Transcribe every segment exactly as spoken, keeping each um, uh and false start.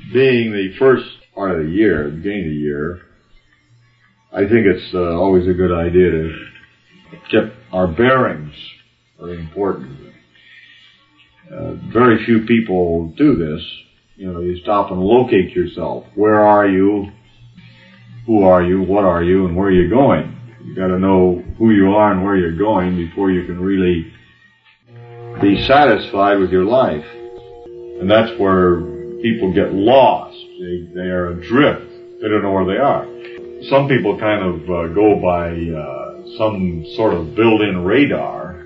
being the first part of the year, the beginning of the year, I think it's uh, always a good idea to get our bearings. Very important. Uh, very few people do this. You know, you stop and locate yourself. Where are you? Who are you? What are you? And where are you going? You got to know who you are and where you're going before you can really be satisfied with your life. And that's where people get lost. They, they are adrift. They don't know where they are. Some people kind of uh, go by uh, some sort of built-in radar,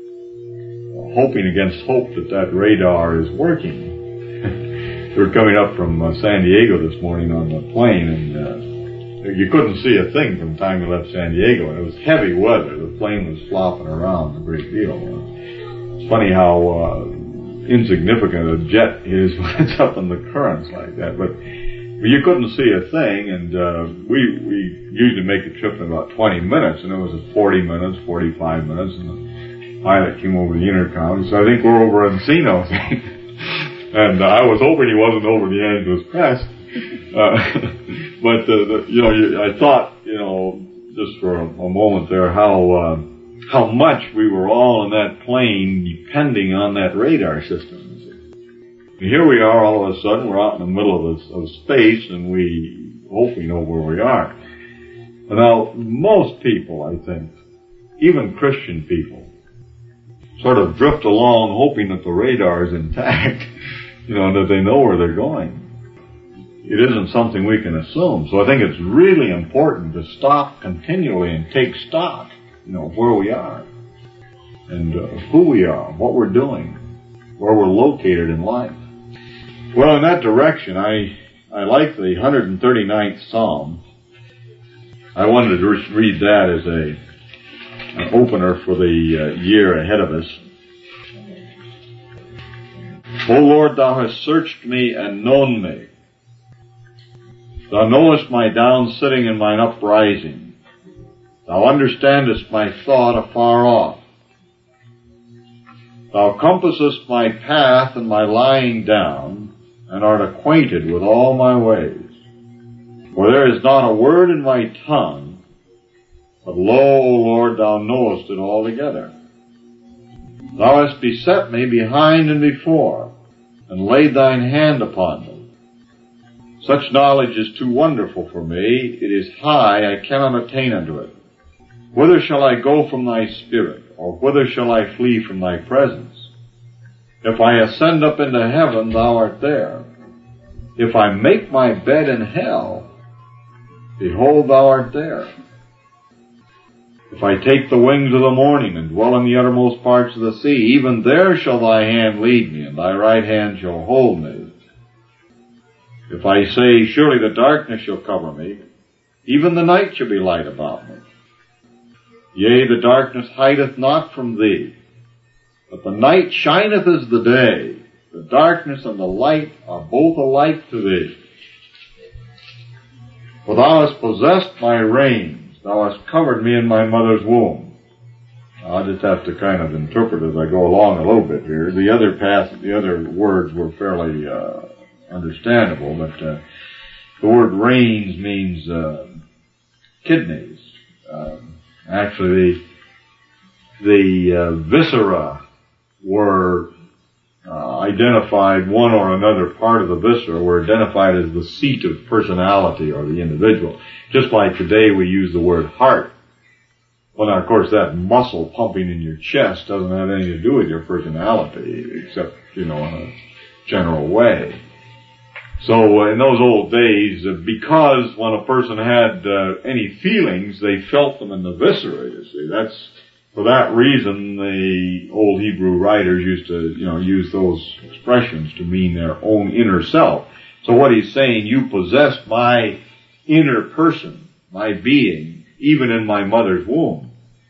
hoping against hope that that radar is working. We were coming up from uh, San Diego this morning on the plane, and uh, you couldn't see a thing from the time we left San Diego, and it was heavy weather. The plane was flopping around a great deal. Uh, it's funny how uh, insignificant a jet is when it's up in the currents like that, but you couldn't see a thing, and uh, we we usually make a trip in about twenty minutes, and it was at forty minutes, forty-five minutes, and the pilot came over the intercom, so I think we're over Encino. And uh, I was hoping he wasn't over the Angeles Crest. Uh, but, uh, the, you know, you, I thought, you know, just for a, a moment there, how uh, how much we were all in that plane depending on that radar system. And here we are, all of a sudden, we're out in the middle of, a, of space, and we hope we know where we are. Now, most people, I think, even Christian people, sort of drift along hoping that the radar is intact, you know, and that they know where they're going. It isn't something we can assume. So I think it's really important to stop continually and take stock, you know, where we are and uh, who we are, what we're doing, where we're located in life. Well, in that direction, I I like the one hundred thirty-ninth Psalm. I wanted to read that as a an opener for the uh, year ahead of us. O Lord, thou hast searched me and known me. Thou knowest my down sitting and mine uprising. Thou understandest my thought afar off. Thou compassest my path and my lying down, and art acquainted with all my ways. For there is not a word in my tongue, but lo, O Lord, thou knowest it altogether. Thou hast beset me behind and before, and laid thine hand upon me. Such knowledge is too wonderful for me. It is high, I cannot attain unto it. Whither shall I go from thy spirit, or whither shall I flee from thy presence? If I ascend up into heaven, thou art there. If I make my bed in hell, behold, thou art there. If I take the wings of the morning and dwell in the uttermost parts of the sea, even there shall thy hand lead me, and thy right hand shall hold me. If I say, surely the darkness shall cover me, even the night shall be light about me. Yea, the darkness hideth not from thee, but the night shineth as the day. The darkness and the light are both alike to thee. For thou hast possessed my reins. Thou hast covered me in my mother's womb. I'll just have to kind of interpret as I go along a little bit here. The other path, the other words were fairly uh, understandable, but uh, the word reins means uh, kidneys. Uh, actually, the the uh, viscera were uh, identified, one or another part of the viscera were identified as the seat of personality or the individual. Just like today we use the word heart. Well, now, of course, that muscle pumping in your chest doesn't have anything to do with your personality, except, you know, in a general way. So uh, in those old days, uh, because when a person had uh, any feelings, they felt them in the viscera, you see. That's For that reason, the old Hebrew writers used to, you know, use those expressions to mean their own inner self. So what he's saying, you possess my inner person, my being, even in my mother's womb.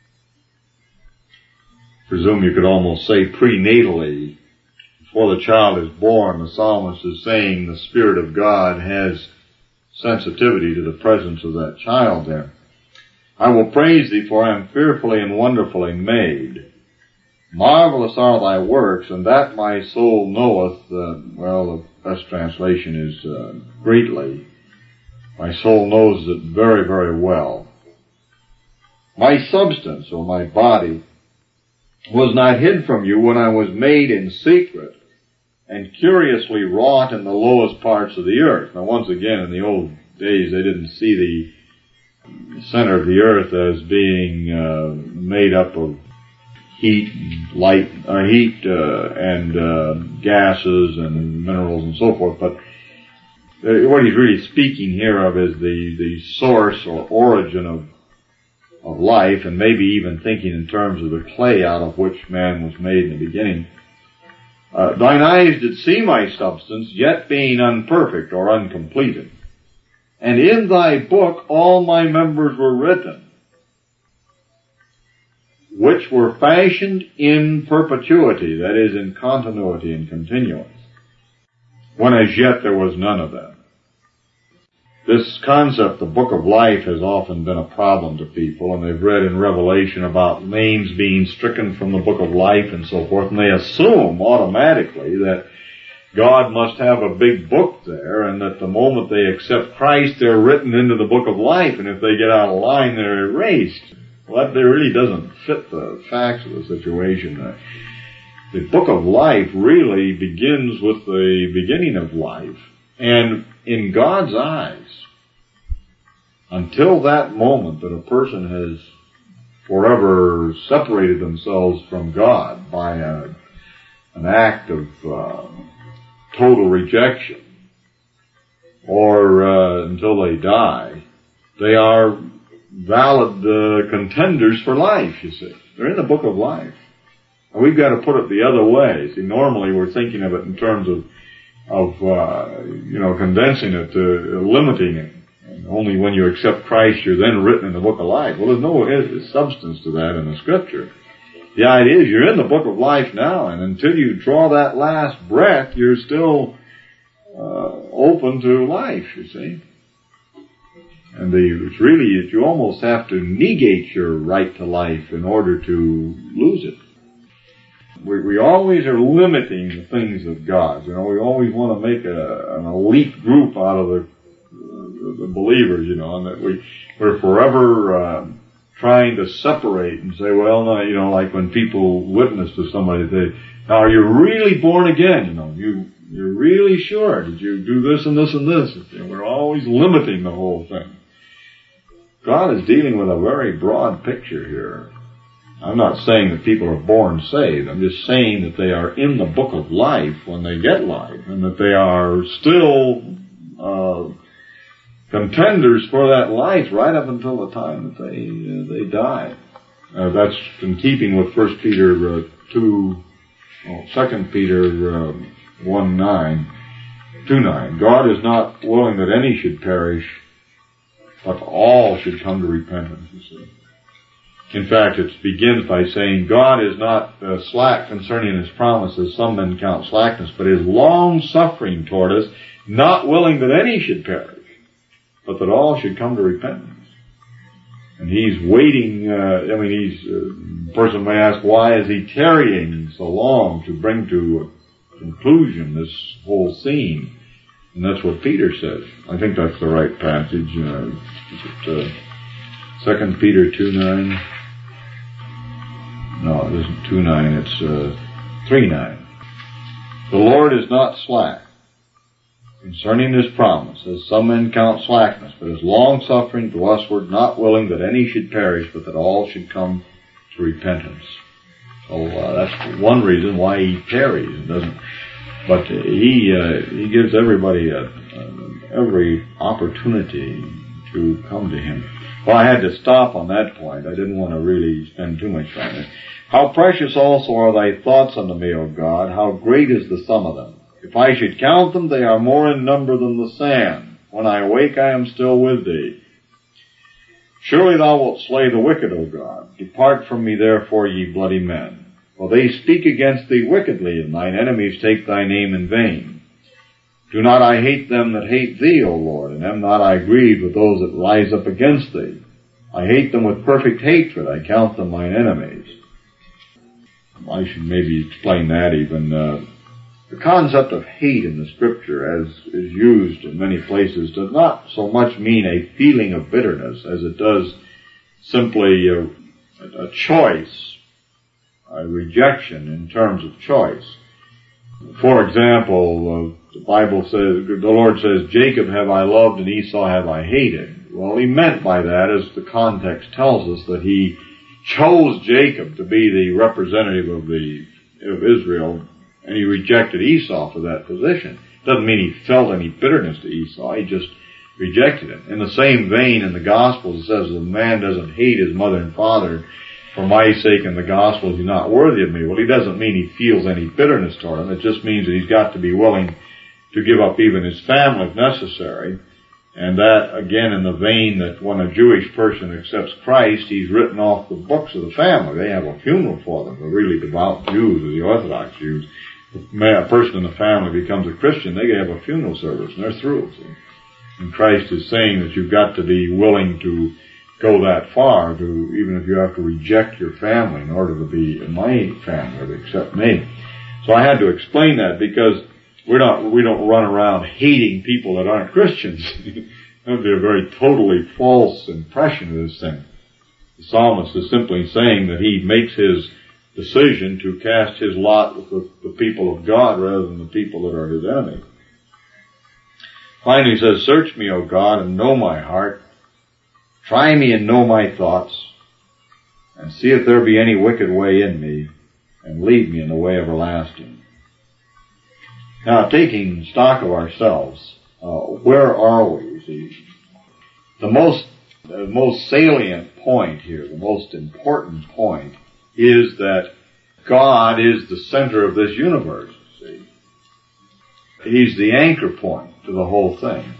Presume you could almost say prenatally, before the child is born, the psalmist is saying the Spirit of God has sensitivity to the presence of that child there. I will praise thee, for I am fearfully and wonderfully made. Marvelous are thy works, and that my soul knoweth. Uh, well, the best translation is uh, greatly. My soul knows it very, very well. My substance, or my body, was not hid from you when I was made in secret and curiously wrought in the lowest parts of the earth. Now, once again, in the old days, they didn't see the center of the earth as being uh, made up of heat, light, uh, heat, uh, and uh, gases and minerals and so forth. But uh, what he's really speaking here of is the the source or origin of of life, and maybe even thinking in terms of the clay out of which man was made in the beginning. Uh, thine eyes did see my substance, yet being unperfect or uncompleted. And in thy book all my members were written, which were fashioned in perpetuity, that is, in continuity and continuance, when as yet there was none of them. This concept, the book of life, has often been a problem to people, and they've read in Revelation about names being stricken from the book of life and so forth, and they assume automatically that God must have a big book there, and that the moment they accept Christ, they're written into the book of life, and if they get out of line, they're erased. Well, that really doesn't fit the facts of the situation. Uh, the book of life really begins with the beginning of life, and in God's eyes, until that moment that a person has forever separated themselves from God by a, an act of uh, total rejection, or uh, until they die, they are valid uh, contenders for life, you see. They're in the book of life. And we've got to put it the other way. See, normally we're thinking of it in terms of of, uh, you know, condensing it to limiting it. And only when you accept Christ, you're then written in the book of life. Well, there's no substance to that in the scripture. The idea is you're in the book of life now, and until you draw that last breath, you're still, uh, open to life, you see. And the, it's really, that you almost have to negate your right to life in order to lose it. We, we always are limiting the things of God. You know, we always want to make a, an elite group out of the, the, the believers, you know, and that we, we're forever uh, trying to separate and say, well, no, you know, like when people witness to somebody, they, now are you really born again? You know, you, you're really sure? Did you do this and this and this? And we're always limiting the whole thing. God is dealing with a very broad picture here. I'm not saying that people are born saved. I'm just saying that they are in the book of life when they get life, and that they are still uh, contenders for that life right up until the time that they uh, they die. Uh, that's in keeping with First Peter uh, two, well, Second Peter uh, one nine, two nine. God is not willing that any should perish, but all should come to repentance. You see. In fact, it begins by saying, God is not uh, slack concerning his promises, some men count slackness, but is long-suffering toward us, not willing that any should perish, but that all should come to repentance. And he's waiting, uh, I mean, he's, uh, a person may ask, why is he tarrying so long to bring to a conclusion this whole scene? And that's what Peter says. I think that's the right passage. Uh, is it, uh, Second Peter two nine? No, it isn't two nine, it's uh, three nine. The Lord is not slack concerning his promise, as some men count slackness, but is long-suffering to usward, not willing that any should perish, but that all should come to repentance. So uh, that's one reason why he tarries and doesn't. But he uh, he gives everybody a, a, every opportunity to come to him. Well, I had to stop on that point. I didn't want to really spend too much time there. How precious also are thy thoughts unto me, O God. How great is the sum of them. If I should count them, they are more in number than the sand. When I awake, I am still with thee. Surely thou wilt slay the wicked, O God. Depart from me, therefore, ye bloody men. For they speak against thee wickedly, and thine enemies take thy name in vain. Do not I hate them that hate thee, O Lord, and am not I grieved with those that rise up against thee? I hate them with perfect hatred, I count them mine enemies. I should maybe explain that even. Uh, the concept of hate in the Scripture, as is used in many places, does not so much mean a feeling of bitterness as it does simply a, a choice, a rejection in terms of choice. For example, uh, the Bible says, the Lord says, Jacob have I loved and Esau have I hated. Well, he meant by that, as the context tells us, that he chose Jacob to be the representative of the of Israel, and he rejected Esau for that position. Doesn't mean he felt any bitterness to Esau, he just rejected him. In the same vein, in the Gospels, it says, if a man doesn't hate his mother and father for my sake in the Gospel, he's not worthy of me. Well, he doesn't mean he feels any bitterness toward him. It just means that he's got to be willing to give up even his family if necessary. And that, again, in the vein that when a Jewish person accepts Christ, he's written off the books of the family. They have a funeral for them, the really devout Jews or the Orthodox Jews. If a person in the family becomes a Christian, they have a funeral service, and they're through. See? And Christ is saying that you've got to be willing to go that far, to even if you have to reject your family in order to be in my family or to accept me. So I had to explain that because we're not, we don't run around hating people that aren't Christians. That would be a very totally false impression of this thing. The psalmist is simply saying that he makes his decision to cast his lot with the, the people of God rather than the people that are his enemy. Finally he says, search me, O God, and know my heart. Try me and know my thoughts, and see if there be any wicked way in me, and lead me in the way everlasting. Now, taking stock of ourselves, uh, where are we? See, the most, the most salient point here, the most important point, is that God is the center of this universe. See, He's the anchor point to the whole thing,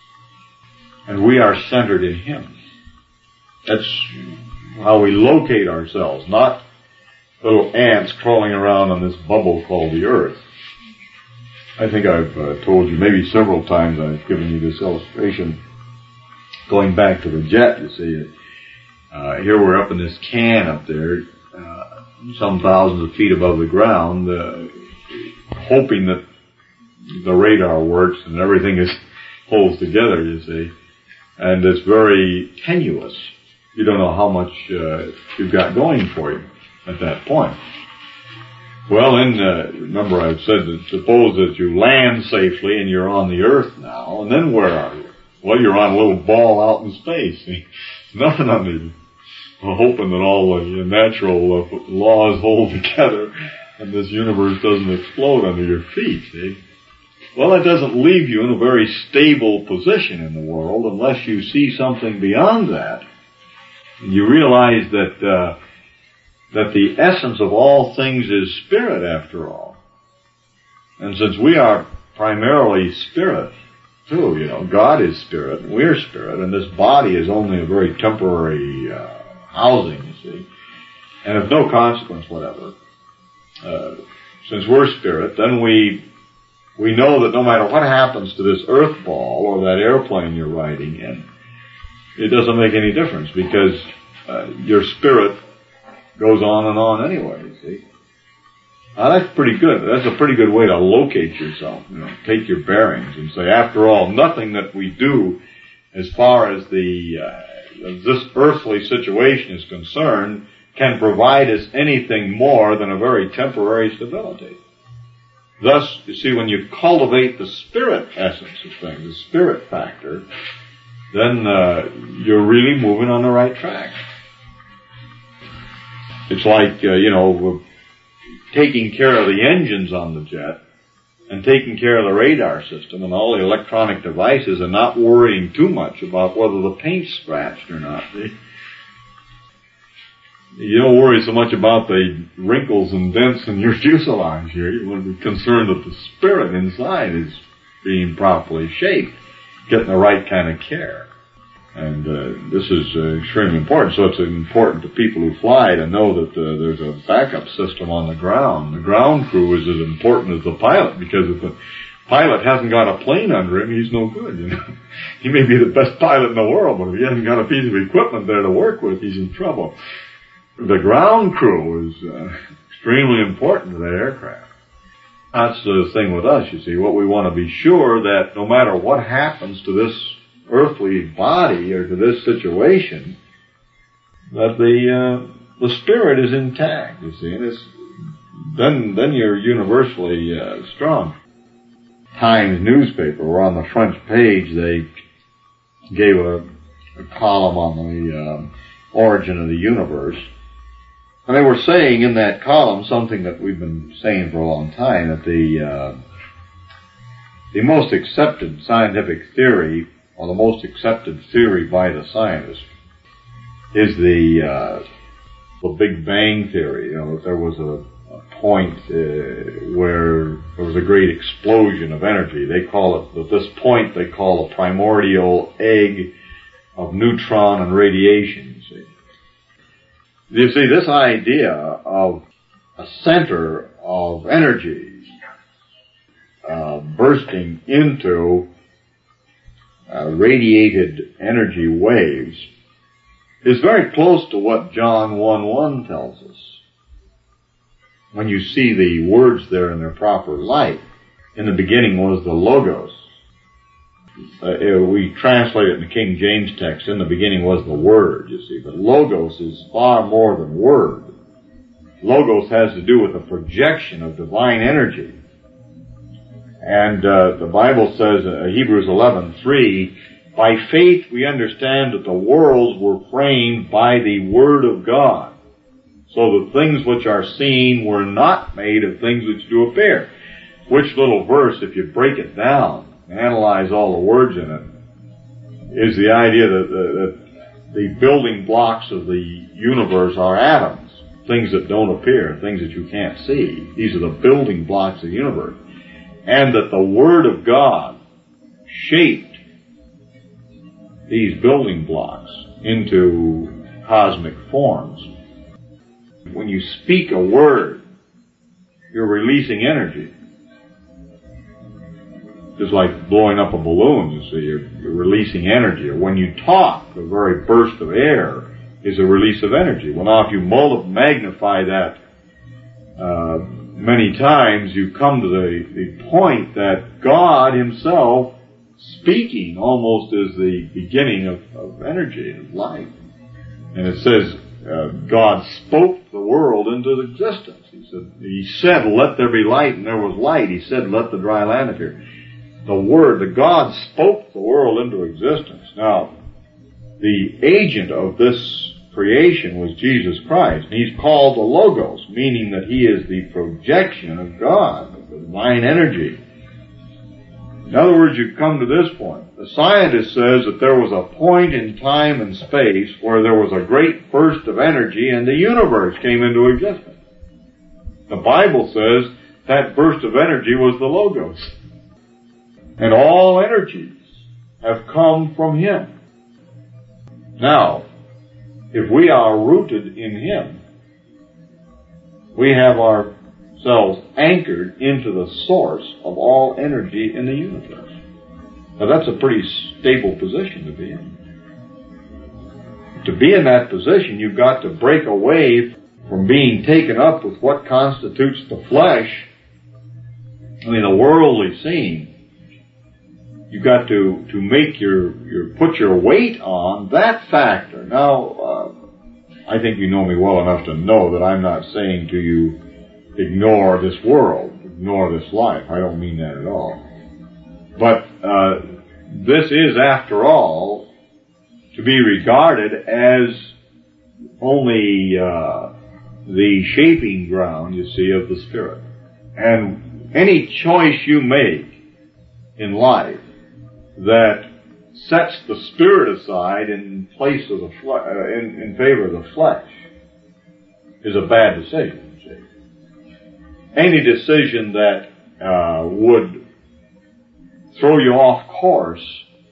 and we are centered in Him. That's how we locate ourselves, not little ants crawling around on this bubble called the earth. I think I've uh, told you maybe several times, I've given you this illustration. Going back to the jet, you see, uh, here we're up in this can up there, uh, some thousands of feet above the ground, uh, hoping that the radar works and everything is holds together, you see. And it's very tenuous. You don't know how much uh, you've got going for you at that point. Well, then, uh, remember I've said that suppose that you land safely and you're on the earth now, and then where are you? Well, you're on a little ball out in space. See? Nothing under you. Well, hoping that all the natural uh, laws hold together and this universe doesn't explode under your feet, see? Well, it doesn't leave you in a very stable position in the world unless you see something beyond that. And you realize that uh, that the essence of all things is spirit, after all. And since we are primarily spirit, too, you know, God is spirit, and we're spirit, and this body is only a very temporary uh, housing, you see, and of no consequence whatever. Uh, since we're spirit, then we we know that no matter what happens to this earth ball or that airplane you're riding in, it doesn't make any difference because uh, your spirit goes on and on anyway, you see. Now that's pretty good. That's a pretty good way to locate yourself, you know, take your bearings and say, after all, nothing that we do as far as the uh, this earthly situation is concerned can provide us anything more than a very temporary stability. Thus, you see, when you cultivate the spirit essence of things, the spirit factor, then uh, you're really moving on the right track. It's like, uh, you know, taking care of the engines on the jet and taking care of the radar system and all the electronic devices and not worrying too much about whether the paint's scratched or not. See? You don't worry so much about the wrinkles and dents in your fuselage here. You want to be concerned that the spirit inside is being properly shaped, getting the right kind of care. And uh, this is uh, extremely important. So it's important to people who fly to know that uh, there's a backup system on the ground. The ground crew is as important as the pilot, because if the pilot hasn't got a plane under him, he's no good. You know, he may be the best pilot in the world, but if he hasn't got a piece of equipment there to work with, he's in trouble. The ground crew is uh, extremely important to that aircraft. That's the thing with us, you see. What we want to be sure that no matter what happens to this earthly body or to this situation, that the uh, the spirit is intact, you see. And it's, then, then you're universally uh, strong. Times newspaper, where on the front page they gave a, a column on the uh, origin of the universe. And they were saying in that column something that we've been saying for a long time, that the uh, the most accepted scientific theory, or the most accepted theory by the scientists, is the uh, the Big Bang theory. You know, that there was a, a point uh, where there was a great explosion of energy. They call it, at this point, they call a primordial egg of neutron and radiation, you see. You see, this idea of a center of energy uh, bursting into uh, radiated energy waves is very close to what John one one tells us. When you see the words there in their proper light, in the beginning was the Logos. Uh, we translate it in the King James text, in the beginning was the Word, you see. But Logos is far more than Word. Logos has to do with a projection of divine energy. And uh, the Bible says, uh, Hebrews eleven three, by faith we understand that the worlds were framed by the Word of God, so that things which are seen were not made of things which do appear. Which little verse, if you break it down, analyze all the words in it, is the idea that, that the building blocks of the universe are atoms, things that don't appear, things that you can't see. These are the building blocks of the universe. And that the Word of God shaped these building blocks into cosmic forms. When you speak a word, you're releasing energy. Just like blowing up a balloon, you see, you're, you're releasing energy. Or when you talk, the very burst of air is a release of energy. Well, now if you magnify that uh, many times, you come to the, the point that God Himself speaking almost is the beginning of, of energy and of life. And it says, uh, God spoke the world into existence. He said, He said, let there be light, and there was light. He said, let the dry land appear. The Word, the God spoke the world into existence. Now, the agent of this creation was Jesus Christ. And He's called the Logos, meaning that He is the projection of God, of the divine energy. In other words, you come to this point. The scientist says that there was a point in time and space where there was a great burst of energy and the universe came into existence. The Bible says that burst of energy was the Logos. And all energies have come from Him. Now, if we are rooted in Him, we have ourselves anchored into the source of all energy in the universe. Now that's a pretty stable position to be in. To be in that position, you've got to break away from being taken up with what constitutes the flesh, I mean the worldly scene. You've got to, to make your, your, put your weight on that factor. Now, uh, I think you know me well enough to know that I'm not saying to you, ignore this world, ignore this life. I don't mean that at all. But, uh, this is, after all, to be regarded as only, uh, the shaping ground, you see, of the Spirit. And any choice you make in life that sets the Spirit aside in place of the fle- uh, in, in favor of the flesh is a bad decision. See? Any decision that uh, would throw you off course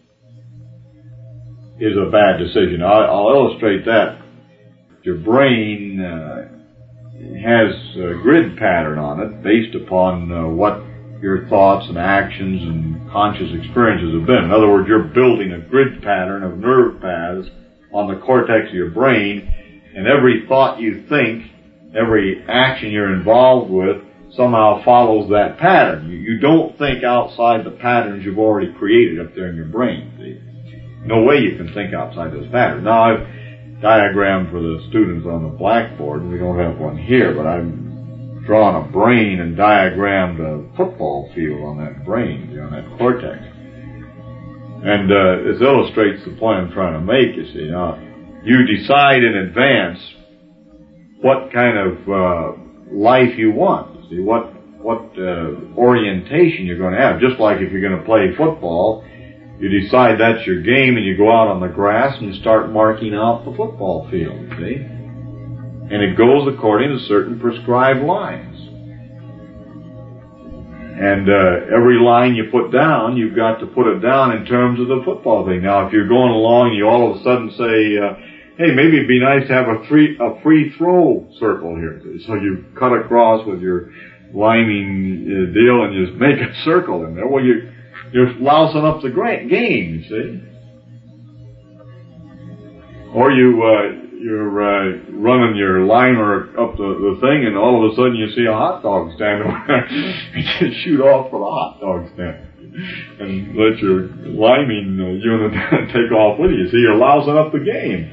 is a bad decision. I'll, I'll illustrate that. Your brain uh, has a grid pattern on it based upon uh, what your thoughts and actions and conscious experiences have been. In other words, you're building a grid pattern of nerve paths on the cortex of your brain, and every thought you think every action you're involved with somehow follows that pattern. You, you don't think outside the patterns you've already created up there in your brain. See? No way you can think outside those patterns. Now, I've diagrammed for the students on the blackboard, and we don't have one here, but I've drawn a brain and diagrammed a football field on that brain, you know, on that cortex. And uh, this illustrates the point I'm trying to make, you see. Now, you decide in advance what kind of uh, life you want. See, what what uh, orientation you're going to have. Just like if you're going to play football, you decide that's your game and you go out on the grass and you start marking out the football field, see? And it goes according to certain prescribed lines. And uh, every line you put down, you've got to put it down in terms of the football thing. Now, if you're going along, you all of a sudden say, uh, hey, maybe it'd be nice to have a free, a free throw circle here. So you cut across with your liming uh, deal and just make a circle in there. Well, you, you're lousing up the game, you see. Or you, uh, you're uh, running your limer up the, the thing, and all of a sudden you see a hot dog stand over there. You just shoot off for the hot dog stand and let your liming uh, unit take off with you. See, you're lousing up the game.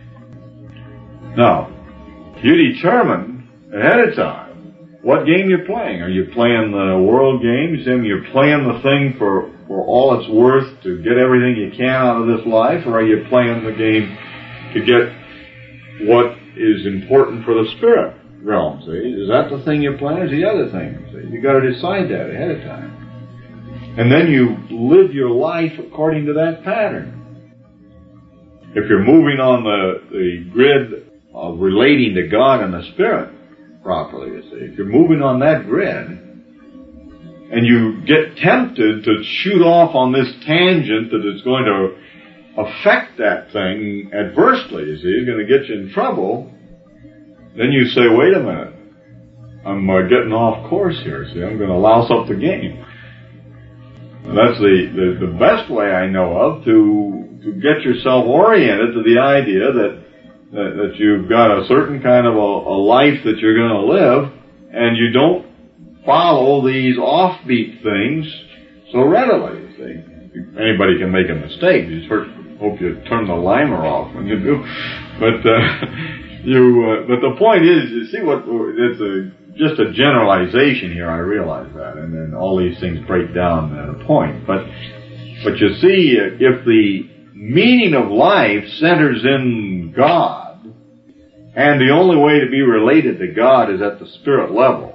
Now, you determine ahead of time what game you're playing. Are you playing the world game? You're playing the thing for, for all it's worth to get everything you can out of this life? Or are you playing the game to get what is important for the spirit realm? See? Is that the thing you're playing or is the other thing? See? You've got to decide that ahead of time. And then you live your life according to that pattern. If you're moving on the, the grid of relating to God and the spirit properly, you see. If you're moving on that grid, and you get tempted to shoot off on this tangent that is going to affect that thing adversely, you see, is going to get you in trouble, then you say, wait a minute, I'm uh, getting off course here, see, I'm going to louse up the game. And that's the, the, the best way I know of to, to get yourself oriented to the idea that That, that you've got a certain kind of a, a life that you're going to live, and you don't follow these offbeat things so readily. You see, anybody can make a mistake. You just hope you turn the limer off when you do. But uh, you, uh, but the point is, you see what it's a just a generalization here. I realize that, and then all these things break down at a point. But but you see, if the meaning of life centers in God, and the only way to be related to God is at the spirit level,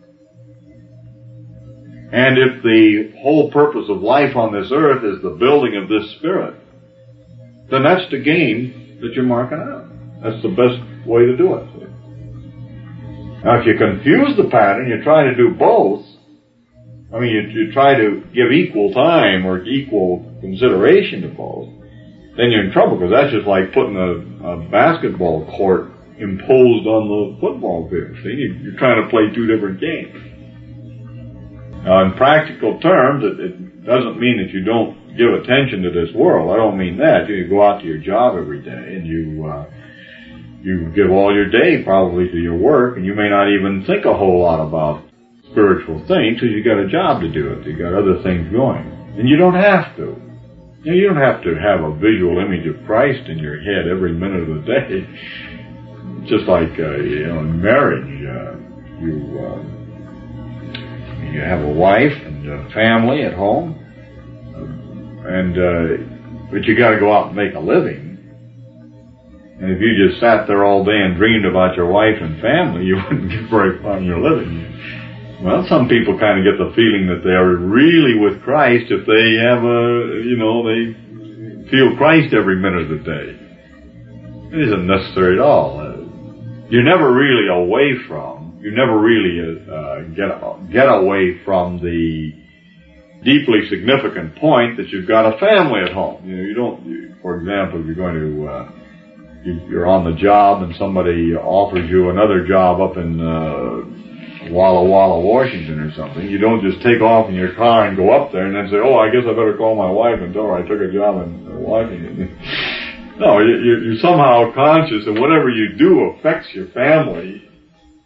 and if the whole purpose of life on this earth is the building of this spirit, then that's the game that you're marking out. That's the best way to do it. Now, if you confuse the pattern, you try to do both, I mean, you, you try to give equal time or equal consideration to both, then you're in trouble, because that's just like putting a, a basketball court imposed on the football field. See, you're trying to play two different games. Now, in practical terms, it, it doesn't mean that you don't give attention to this world. I don't mean that. You go out to your job every day, and you uh, you give all your day probably to your work, and you may not even think a whole lot about spiritual things because you got a job to do it. You got other things going, and you don't have to. You know, you don't have to have a visual image of Christ in your head every minute of the day. Just like, uh, you know, in marriage, uh, you, uh, you have a wife and a family at home, and, uh, but you gotta go out and make a living. And if you just sat there all day and dreamed about your wife and family, you wouldn't get very far in your living. Well, some people kind of get the feeling that they are really with Christ if they have a, you know, they feel Christ every minute of the day. It isn't necessary at all. Uh, you're never really away from, you never really uh, get, get away from the deeply significant point that you've got a family at home. You know, you don't, you, for example, if you're going to, uh, you, you're on the job and somebody offers you another job up in, uh, Walla Walla, Washington or something, you don't just take off in your car and go up there and then say, oh, I guess I better call my wife and tell her I took a job in Washington. No, you're somehow conscious that whatever you do affects your family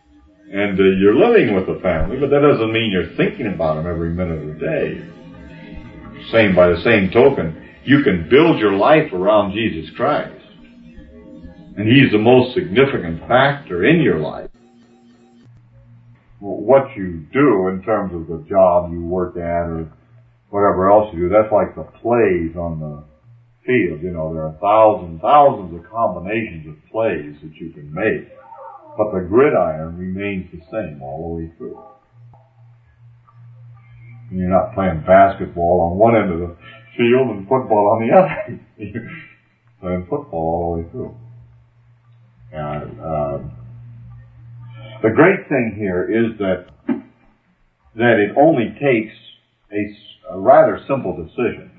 And uh, you're living with the family, but that doesn't mean you're thinking about them every minute of the day. Same by the same token, you can build your life around Jesus Christ. And He's the most significant factor in your life. What you do in terms of the job you work at or whatever else you do, that's like the plays on the field. You know, there are thousands, thousands of combinations of plays that you can make. But the gridiron remains the same all the way through. And you're not playing basketball on one end of the field and football on the other. You're playing football all the way through. And, uh, the great thing here is that that it only takes a, a rather simple decision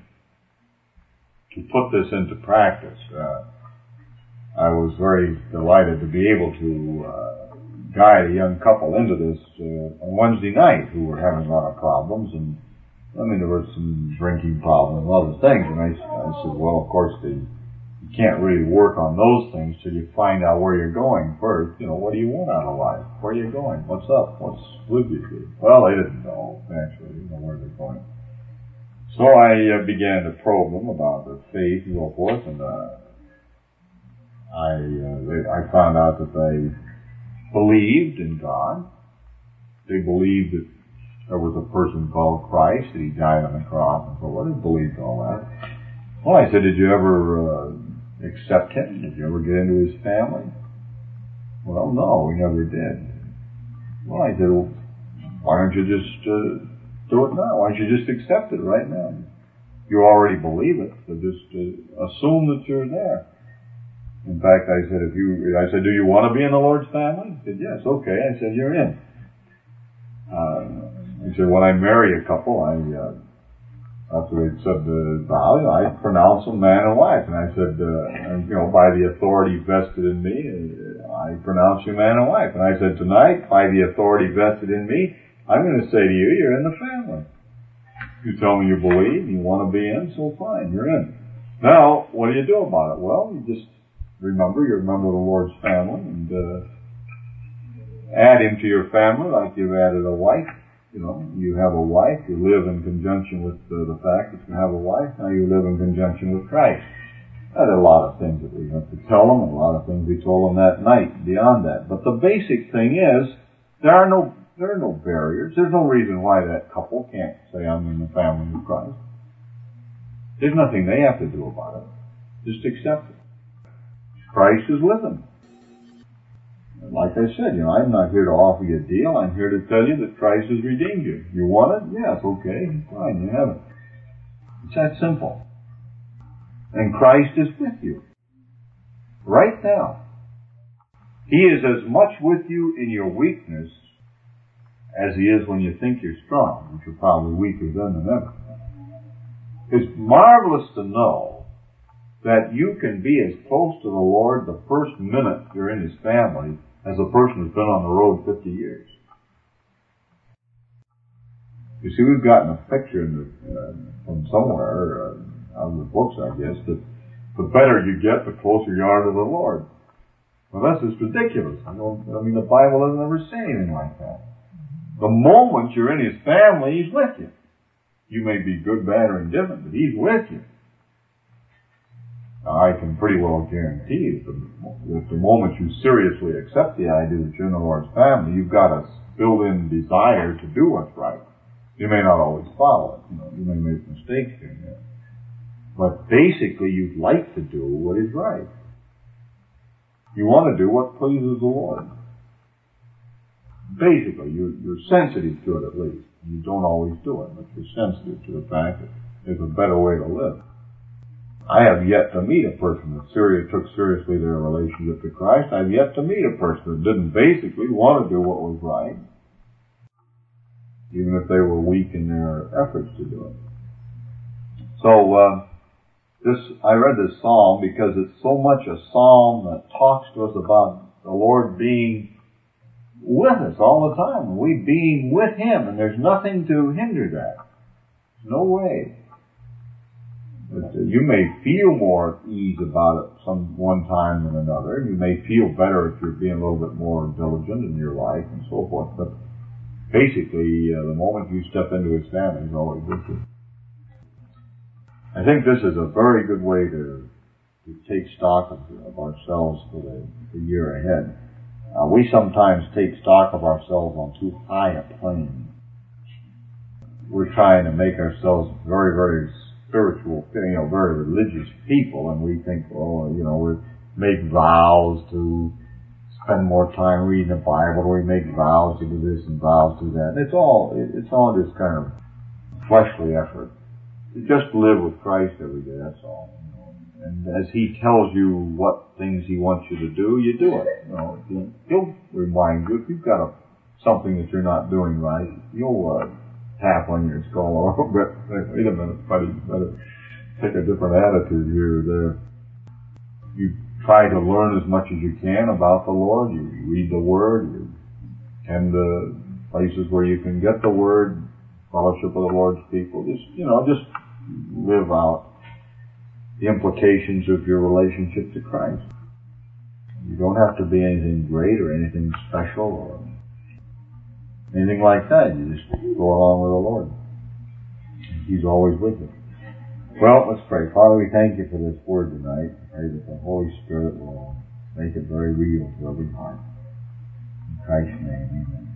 to put this into practice. Uh, I was very delighted to be able to uh, guide a young couple into this uh, on Wednesday night who were having a lot of problems, and I mean there were some drinking problems and other things, and I, I said, well, of course, the you can't really work on those things till you find out where you're going first. You know, what do you want out of life? Where are you going? What's up? What's with you? Well, they didn't know, actually. They didn't know where they're going. So I uh, began to probe them about their faith and so forth, and uh, I, uh, they, I found out that they believed in God. They believed that there was a person called Christ, that He died on the cross and so forth. They believed all that. Well, I said, did you ever uh, accept Him? Did you ever get into His family? Well, no, we never did. Well, I said, well, why don't you just uh, do it now? Why don't you just accept it right now? You already believe it, so just uh, assume that you're there. In fact, I said, if you, I said, do you want to be in the Lord's family? He said, yes. Okay. I said, you're in. Uh, he said, when I marry a couple, I, uh, after they said the vow, I pronounce them man and wife. And I said, uh, and, you know, by the authority vested in me, uh, I pronounce you man and wife. And I said, tonight, by the authority vested in me, I'm going to say to you, you're in the family. You tell me you believe, you want to be in, so fine, you're in. Now, what do you do about it? Well, you just remember, you're a member of the Lord's family, and uh, add Him to your family like you've added a wife. You know, you have a wife, you live in conjunction with uh, the fact that you have a wife, now you live in conjunction with Christ. There are a lot of things that we have to tell them, and a lot of things we told them that night beyond that. But the basic thing is, there are no there are no barriers. There's no reason why that couple can't say, I'm in the family of Christ. There's nothing they have to do about it. Just accept it. Christ is with them. And like I said, you know, I'm not here to offer you a deal. I'm here to tell you that Christ has redeemed you. You want it? Yes, okay, fine, you have it. It's that simple. And Christ is with you. Right now. He is as much with you in your weakness as He is when you think you're strong, which you're probably weaker then than ever. It's marvelous to know that you can be as close to the Lord the first minute you're in His family as a person who's been on the road fifty years. You see, we've gotten a picture in the, uh, from somewhere, uh, out of the books, I guess, that the better you get, the closer you are to the Lord. Well, that's just ridiculous. I, don't, I mean, the Bible doesn't ever say anything like that. The moment you're in His family, He's with you. You may be good, bad, or indifferent, but He's with you. Now, I can pretty well guarantee that the, the moment you seriously accept the idea that you're in the Lord's family, you've got a built-in desire to do what's right. You may not always follow it. You know, you may make mistakes here and there. But basically, you'd like to do what is right. You want to do what pleases the Lord. Basically, you're, you're sensitive to it at least. You don't always do it, but you're sensitive to the fact that there's a better way to live. I have yet to meet a person that serious, took seriously their relationship to Christ. I've yet to meet a person that didn't basically want to do what was right, even if they were weak in their efforts to do it. So, uh, this, I read this psalm because it's so much a psalm that talks to us about the Lord being with us all the time. We being with Him, and there's nothing to hinder that. No way. But, uh, you may feel more at ease about it some one time than another. You may feel better if you're being a little bit more diligent in your life and so forth. But basically, uh, the moment you step into His family, He's always with you. I think this is a very good way to, to take stock of, of ourselves for the, the year ahead. Uh, we sometimes take stock of ourselves on too high a plane. We're trying to make ourselves very, very spiritual, you know, very religious people, and we think, oh, you know, we make vows to spend more time reading the Bible, or we make vows to do this and vows to that. It's all, it's all just kind of fleshly effort. Just live with Christ every day, that's all. You know. And as He tells you what things He wants you to do, you do it. You know, He'll remind you if you've got a, something that you're not doing right. You'll uh, tap on your skull a little bit. Wait a minute, buddy, you better take a different attitude here or there. You try to learn as much as you can about the Lord. You read the Word. You attend the places where you can get the Word. Fellowship with the Lord's people. Just, you know, just live out the implications of your relationship to Christ. You don't have to be anything great or anything special or anything like that. You just go along with the Lord. He's always with you. Well, let's pray. Father, we thank You for this word tonight. I pray that the Holy Spirit will make it very real to every heart. In Christ's name, amen.